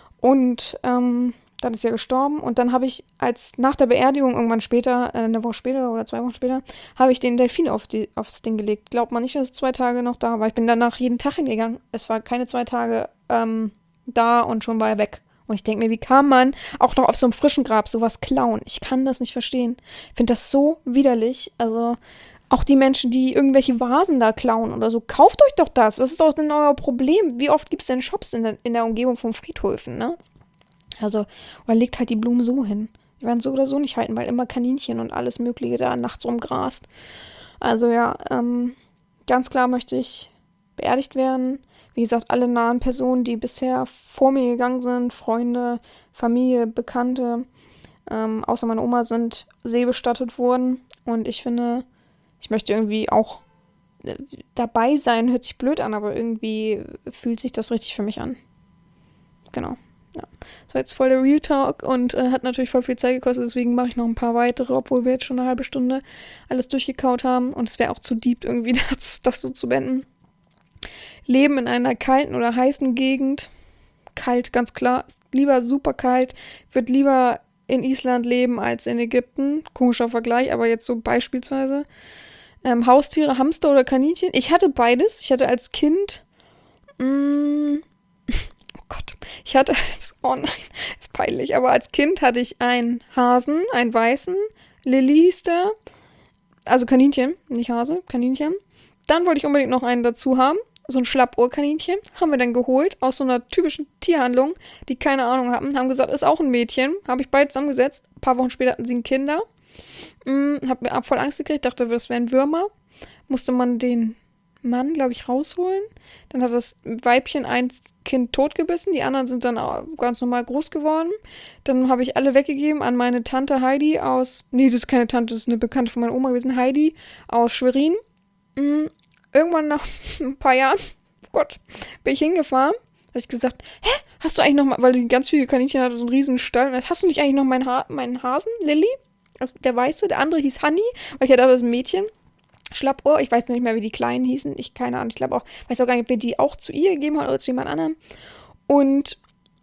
Und ähm, dann ist sie ja gestorben. Und dann habe ich, als nach der Beerdigung, irgendwann später, äh, eine Woche später oder zwei Wochen später, habe ich den Delfin auf die, aufs Ding gelegt. Glaubt man nicht, dass es zwei Tage noch da war. Ich bin danach jeden Tag hingegangen. Es war keine zwei Tage ähm, da und schon war er weg. Und ich denke mir, wie kann man auch noch auf so einem frischen Grab sowas klauen? Ich kann das nicht verstehen. Ich finde das so widerlich. Also auch die Menschen, die irgendwelche Vasen da klauen oder so, kauft euch doch das. Was ist doch denn euer Problem? Wie oft gibt es denn Shops in der, in der Umgebung von Friedhöfen, ne? Also, oder legt halt die Blumen so hin. Die werden so oder so nicht halten, weil immer Kaninchen und alles Mögliche da nachts rumgrast. Also ja, ähm, ganz klar möchte ich beerdigt werden. Wie gesagt, alle nahen Personen, die bisher vor mir gegangen sind, Freunde, Familie, Bekannte, ähm, außer meine Oma, sind seebestattet worden. Und ich finde, ich möchte irgendwie auch äh, dabei sein, hört sich blöd an, aber irgendwie fühlt sich das richtig für mich an. Genau. Ja. Das war jetzt voll der Real Talk und äh, hat natürlich voll viel Zeit gekostet, deswegen mache ich noch ein paar weitere, obwohl wir jetzt schon eine halbe Stunde alles durchgekaut haben. Und es wäre auch zu deep, irgendwie das, das so zu beenden. Leben in einer kalten oder heißen Gegend. Kalt, ganz klar. Lieber super kalt. Würde lieber in Island leben als in Ägypten. Komischer Vergleich, aber jetzt so beispielsweise. Ähm, Haustiere, Hamster oder Kaninchen. Ich hatte beides. Ich hatte als Kind... Mh, oh Gott. Ich hatte als... Oh nein, ist peinlich. Aber als Kind hatte ich einen Hasen, einen weißen. Lilly hieß der. Also Kaninchen, nicht Hase, Kaninchen. Dann wollte ich unbedingt noch einen dazu haben. So ein Schlappohrkaninchen, haben wir dann geholt, aus so einer typischen Tierhandlung, die keine Ahnung hatten, haben gesagt, ist auch ein Mädchen, habe ich beide zusammengesetzt, ein paar Wochen später hatten sie ein Kinder, hm, hab mir voll Angst gekriegt, dachte, das wären Würmer, musste man den Mann, glaube ich, rausholen, dann hat das Weibchen ein Kind totgebissen, die anderen sind dann auch ganz normal groß geworden, dann habe ich alle weggegeben an meine Tante Heidi aus, nee, das ist keine Tante, das ist eine Bekannte von meiner Oma gewesen, Heidi aus Schwerin, hm, irgendwann nach ein paar Jahren, oh Gott, bin ich hingefahren, habe ich gesagt, hä, hast du eigentlich noch mal, weil die ganz viele Kaninchen hatte, so einen riesen Stall, und hast du nicht eigentlich noch meinen, ha- meinen Hasen, Lilly? Also der weiße, der andere hieß Honey, weil ich hatte das Mädchen, Schlappohr, ich weiß nicht mehr, wie die Kleinen hießen, ich keine Ahnung, ich glaube auch, weiß auch gar nicht, ob wir die auch zu ihr gegeben haben oder zu jemand anderem. Und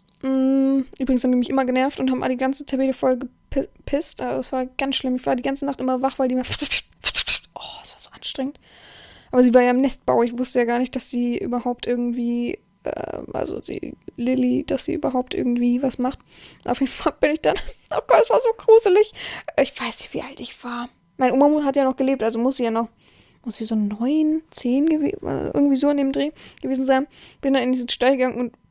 mh, übrigens haben die mich immer genervt und haben alle die ganze Tapete voll gepisst, also das war ganz schlimm, ich war die ganze Nacht immer wach, weil die immer, oh, das war so anstrengend. Aber sie war ja im Nestbau. Ich wusste ja gar nicht, dass sie überhaupt irgendwie, äh, also die Lilly, dass sie überhaupt irgendwie was macht. Auf jeden Fall bin ich dann, oh Gott, es war so gruselig. Ich weiß nicht, wie alt ich war. Meine Oma hat ja noch gelebt, also muss sie ja noch, muss sie so neun, zehn gewesen, irgendwie so in dem Dreh gewesen sein. Bin dann in diesen Stall gegangen und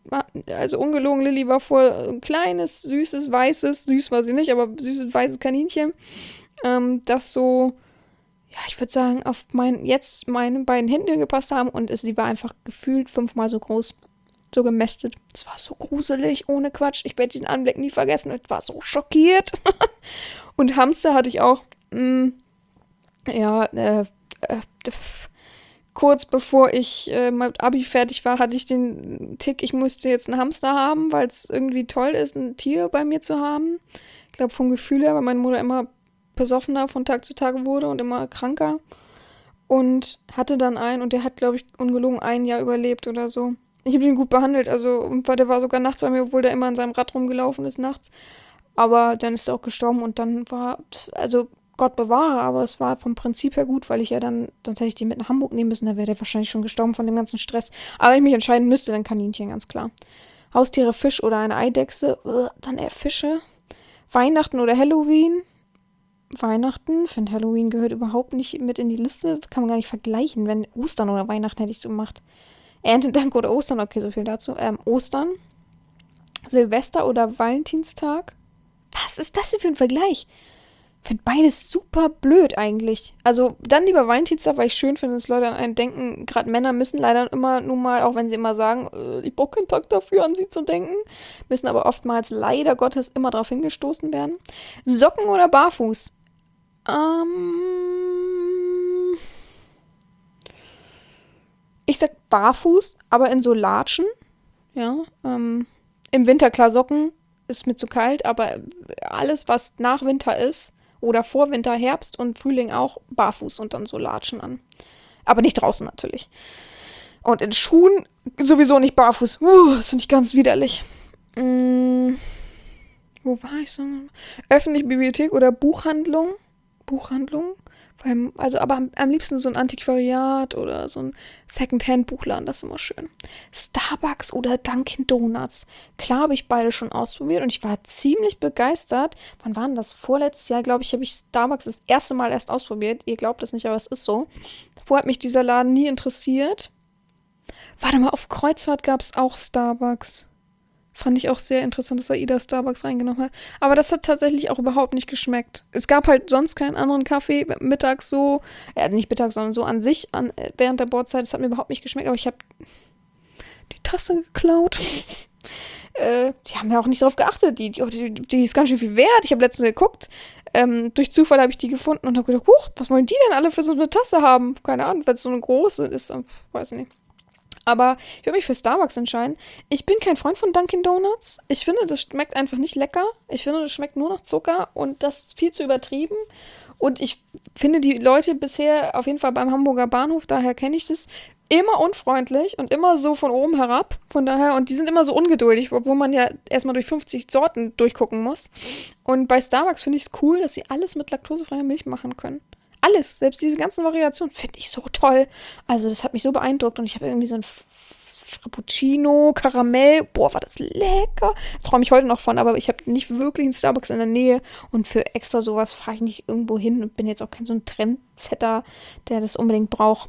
also ungelogen, Lilly war voll ein kleines, süßes, weißes, süß war sie nicht, aber süßes, weißes Kaninchen, ähm, das so, ja, ich würde sagen, auf mein, jetzt meine beiden Hände gepasst haben und es, sie war einfach gefühlt fünfmal so groß, so gemästet. Es war so gruselig, ohne Quatsch. Ich werde diesen Anblick nie vergessen. Ich war so schockiert. Und Hamster hatte ich auch, mh, ja, äh, äh, kurz bevor ich äh, mit Abi fertig war, hatte ich den Tick, ich musste jetzt einen Hamster haben, weil es irgendwie toll ist, ein Tier bei mir zu haben. Ich glaube, vom Gefühl her, weil meine Mutter immer besoffener von Tag zu Tag wurde und immer kranker. Und hatte dann einen und der hat, glaube ich, ungelogen ein Jahr überlebt oder so. Ich habe ihn gut behandelt, also und der war sogar nachts bei mir, obwohl der immer an seinem Rad rumgelaufen ist nachts. Aber dann ist er auch gestorben und dann war, also Gott bewahre, aber es war vom Prinzip her gut, weil ich ja dann, sonst hätte ich den mit nach Hamburg nehmen müssen, da wäre der wahrscheinlich schon gestorben von dem ganzen Stress. Aber wenn ich mich entscheiden müsste, dann Kaninchen, ganz klar. Haustiere, Fisch oder eine Eidechse, uh, dann eher Fische. Weihnachten oder Halloween. Weihnachten, finde Halloween gehört überhaupt nicht mit in die Liste, kann man gar nicht vergleichen, wenn Ostern oder Weihnachten hätte ich so gemacht. Erntedank oder Ostern, okay, so viel dazu. Ähm, Ostern, Silvester oder Valentinstag. Was ist das denn für ein Vergleich? Ich finde beides super blöd eigentlich. Also dann lieber Valentinstag, weil ich schön finde, dass Leute an einen denken. Gerade Männer müssen leider immer, nun mal, auch wenn sie immer sagen, äh, ich brauche keinen Tag dafür, an sie zu denken, müssen aber oftmals leider Gottes immer darauf hingestoßen werden. Socken oder barfuß? Ähm... Ich sag barfuß, aber in so Latschen. Ja, ähm, im Winter klar Socken, ist mir zu kalt, aber alles, was nach Winter ist, oder vor Winter, Herbst und Frühling auch, barfuß und dann so Latschen an. Aber nicht draußen natürlich. Und in Schuhen sowieso nicht barfuß. Uh, das finde ich ganz widerlich. Mm, wo war ich so? Öffentliche Bibliothek oder Buchhandlung? Buchhandlung? Beim, also aber am, am liebsten so ein Antiquariat oder so ein Secondhand-Buchladen, das ist immer schön. Starbucks oder Dunkin' Donuts. Klar habe ich beide schon ausprobiert und ich war ziemlich begeistert. Wann war denn das? Vorletztes Jahr, glaube ich, habe ich Starbucks das erste Mal erst ausprobiert. Ihr glaubt es nicht, aber es ist so. Vorher hat mich dieser Laden nie interessiert. Warte mal, auf Kreuzfahrt gab es auch Starbucks. Fand ich auch sehr interessant, dass AIDA Starbucks reingenommen hat. Aber das hat tatsächlich auch überhaupt nicht geschmeckt. Es gab halt sonst keinen anderen Kaffee mittags so, äh, nicht mittags, sondern so an sich an, während der Bordzeit. Das hat mir überhaupt nicht geschmeckt, aber ich habe die Tasse geklaut. äh, die haben ja auch nicht darauf geachtet. Die, die, die ist ganz schön viel wert. Ich habe letztens geguckt. Ähm, durch Zufall habe ich die gefunden und habe gedacht, huch, was wollen die denn alle für so eine Tasse haben? Keine Ahnung, wenn es so eine große ist, weiß ich nicht. Aber ich würde mich für Starbucks entscheiden. Ich bin kein Freund von Dunkin' Donuts. Ich finde, das schmeckt einfach nicht lecker. Ich finde, das schmeckt nur nach Zucker und das ist viel zu übertrieben. Und ich finde die Leute bisher, auf jeden Fall beim Hamburger Bahnhof, daher kenne ich das, immer unfreundlich und immer so von oben herab. Von daher, und die sind immer so ungeduldig, obwohl man ja erstmal durch fünfzig Sorten durchgucken muss. Und bei Starbucks finde ich es cool, dass sie alles mit laktosefreier Milch machen können. Alles, selbst diese ganzen Variationen, finde ich so toll. Also das hat mich so beeindruckt und ich habe irgendwie so ein Frappuccino, Karamell, boah, war das lecker. Das träume ich heute noch von, aber ich habe nicht wirklich einen Starbucks in der Nähe und für extra sowas fahre ich nicht irgendwo hin und bin jetzt auch kein so ein Trendsetter, der das unbedingt braucht.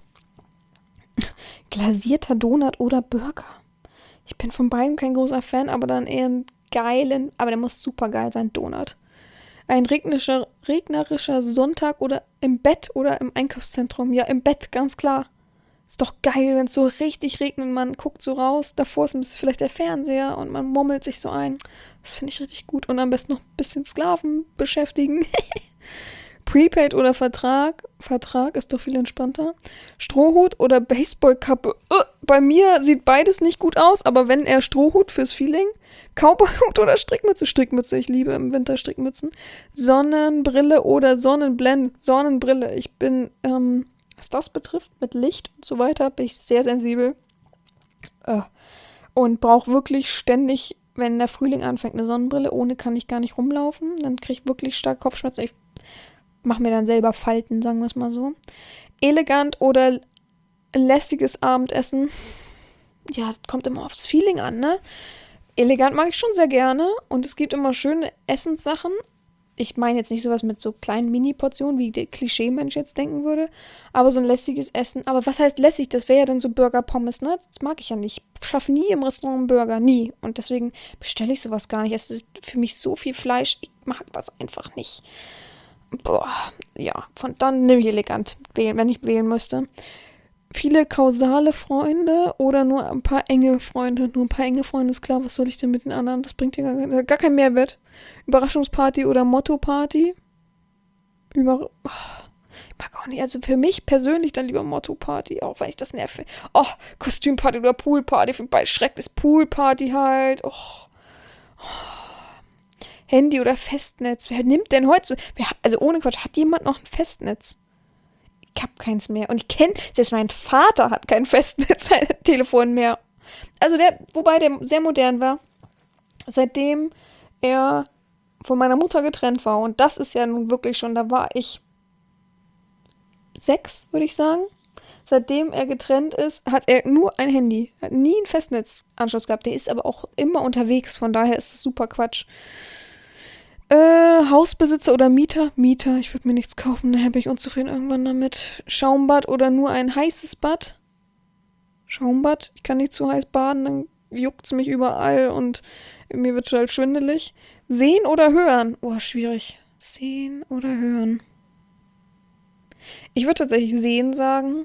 Glasierter Donut oder Burger. Ich bin von beiden kein großer Fan, aber dann eher einen geilen, aber der muss super geil sein, Donut. Ein regnerischer, regnerischer Sonntag oder im Bett oder im Einkaufszentrum. Ja, im Bett, ganz klar. Ist doch geil, wenn es so richtig regnet, man guckt so raus, davor ist vielleicht der Fernseher und man murmelt sich so ein. Das finde ich richtig gut. Und am besten noch ein bisschen Sklaven beschäftigen. Prepaid oder Vertrag. Vertrag ist doch viel entspannter. Strohhut oder Baseballkappe. Uh, bei mir sieht beides nicht gut aus, aber wenn eher Strohhut fürs Feeling. Cowboyhut oder Strickmütze. Strickmütze, ich liebe im Winter Strickmützen. Sonnenbrille oder Sonnenblende. Sonnenbrille. Ich bin, ähm, was das betrifft, mit Licht und so weiter, bin ich sehr sensibel. Äh, und brauche wirklich ständig, wenn der Frühling anfängt, eine Sonnenbrille. Ohne kann ich gar nicht rumlaufen. Dann kriege ich wirklich stark Kopfschmerzen. Ich mache mir dann selber Falten, sagen wir es mal so. Elegant oder lässiges Abendessen. Ja, das kommt immer aufs Feeling an, ne? Elegant mag ich schon sehr gerne und es gibt immer schöne Essenssachen, ich meine jetzt nicht sowas mit so kleinen Mini-Portionen, wie der Klischee-Mensch jetzt denken würde, aber so ein lässiges Essen. Aber was heißt lässig? Das wäre ja dann so Burger-Pommes, ne? Das mag ich ja nicht. Ich schaffe nie im Restaurant einen Burger, nie. Und deswegen bestelle ich sowas gar nicht. Es ist für mich so viel Fleisch, ich mag das einfach nicht. Boah, ja, von dann nehme ich elegant, wählen, wenn ich wählen müsste. Viele kausale Freunde oder nur ein paar enge Freunde. Nur ein paar enge Freunde ist klar, was soll ich denn mit den anderen? Das bringt ja gar, gar keinen Mehrwert. Überraschungsparty oder Motto-Party. Über. Oh, ich mag auch nicht. Also für mich persönlich dann lieber Motto-Party, auch wenn ich das nerve. Oh, Kostümparty oder Poolparty. Für bald schrecklich Poolparty halt. Oh. Oh. Handy oder Festnetz. Wer nimmt denn heute? Wer, also ohne Quatsch, hat jemand noch ein Festnetz? Ich hab keins mehr. Und ich kenne, selbst mein Vater hat kein Festnetztelefon mehr. Also der, wobei der sehr modern war. Seitdem er von meiner Mutter getrennt war. Und das ist ja nun wirklich schon, da war ich sechs, würde ich sagen. Seitdem er getrennt ist, hat er nur ein Handy. Hat nie einen Festnetzanschluss gehabt. Der ist aber auch immer unterwegs. Von daher ist es super Quatsch. Äh, Hausbesitzer oder Mieter? Mieter, ich würde mir nichts kaufen, daher bin ich unzufrieden irgendwann damit. Schaumbad oder nur ein heißes Bad? Schaumbad, ich kann nicht zu heiß baden, dann juckt es mich überall und mir wird total schwindelig. Sehen oder hören? Oh, schwierig. Sehen oder hören? Ich würde tatsächlich sehen sagen.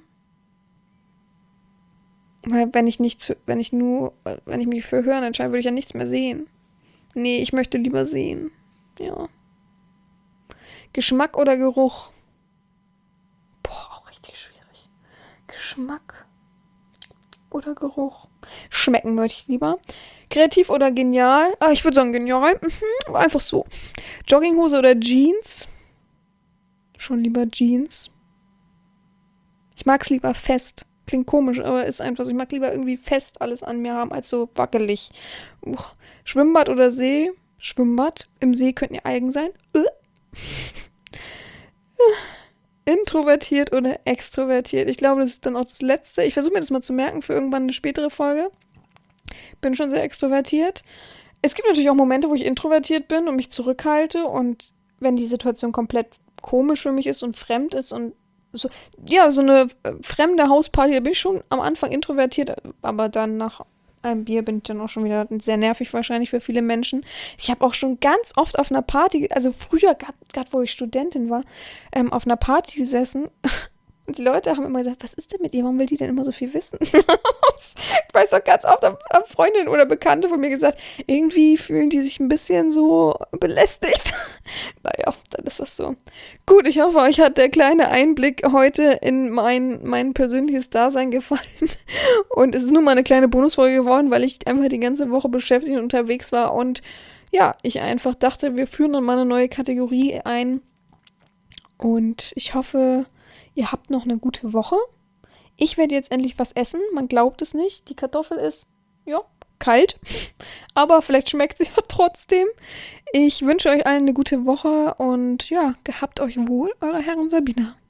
Weil wenn ich nicht, zu, wenn ich nur, wenn ich mich für hören entscheide, würde ich ja nichts mehr sehen. Nee, ich möchte lieber sehen. Ja. Geschmack oder Geruch? Boah, auch richtig schwierig. Geschmack oder Geruch? Schmecken möchte ich lieber. Kreativ oder genial? Ah, ich würde sagen genial. Mhm, einfach so. Jogginghose oder Jeans? Schon lieber Jeans. Ich mag es lieber fest. Klingt komisch, aber ist einfach so. Ich mag lieber irgendwie fest alles an mir haben, als so wackelig. Uh. Schwimmbad oder See? Schwimmbad. Im See könnten ja Algen sein. Uh. Introvertiert oder extrovertiert? Ich glaube, das ist dann auch das Letzte. Ich versuche mir das mal zu merken für irgendwann eine spätere Folge. Bin schon sehr extrovertiert. Es gibt natürlich auch Momente, wo ich introvertiert bin und mich zurückhalte. Und wenn die Situation komplett komisch für mich ist und fremd ist und so, ja, so eine fremde Hausparty, da bin ich schon am Anfang introvertiert, aber dann nach einem Bier bin ich dann auch schon wieder sehr nervig wahrscheinlich für viele Menschen. Ich habe auch schon ganz oft auf einer Party, also früher, gerade wo ich Studentin war, ähm, auf einer Party gesessen. Und die Leute haben immer gesagt, was ist denn mit ihr? Warum will die denn immer so viel wissen? Ich weiß auch ganz oft, haben Freundinnen oder Bekannte von mir gesagt, irgendwie fühlen die sich ein bisschen so belästigt. Naja, dann ist das so. Gut, ich hoffe, euch hat der kleine Einblick heute in mein, mein persönliches Dasein gefallen. Und es ist nur mal eine kleine Bonusfolge geworden, weil ich einfach die ganze Woche beschäftigt und unterwegs war. Und ja, ich einfach dachte, wir führen dann mal eine neue Kategorie ein. Und ich hoffe, ihr habt noch eine gute Woche. Ich werde jetzt endlich was essen. Man glaubt es nicht. Die Kartoffel ist, ja, kalt. Aber vielleicht schmeckt sie ja trotzdem. Ich wünsche euch allen eine gute Woche und ja, gehabt euch wohl, eure Herren Sabina.